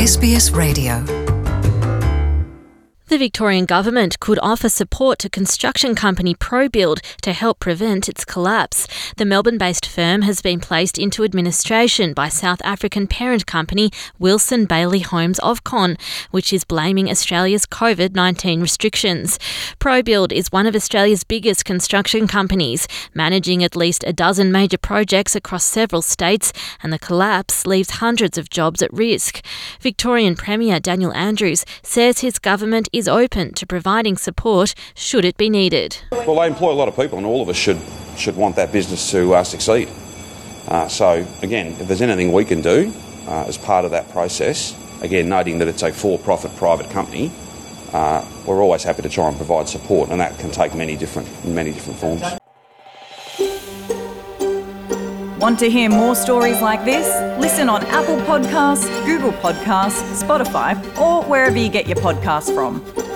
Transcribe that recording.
SBS Radio. The Victorian Government could offer support to construction company ProBuild to help prevent its collapse. The Melbourne-based firm has been placed into administration by South African parent company Wilson Bailey Homes Ofcon, which is blaming Australia's COVID-19 restrictions. ProBuild is one of Australia's biggest construction companies, managing at least a dozen major projects across several states, and the collapse leaves hundreds of jobs at risk. Victorian Premier Daniel Andrews says his government is open to providing support should it be needed. Well, they employ a lot of people, and all of us should want that business to succeed. So, again, if there's anything we can do as part of that process, again, noting that it's a for-profit private company, we're always happy to try and provide support, and that can take many different forms. Want to hear more stories like this? Listen on Apple Podcasts, Google Podcasts, Spotify, or wherever you get your podcasts from.